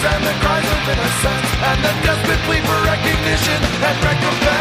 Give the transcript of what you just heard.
and the cries of innocence, and the desperate plea for recognition and recompense.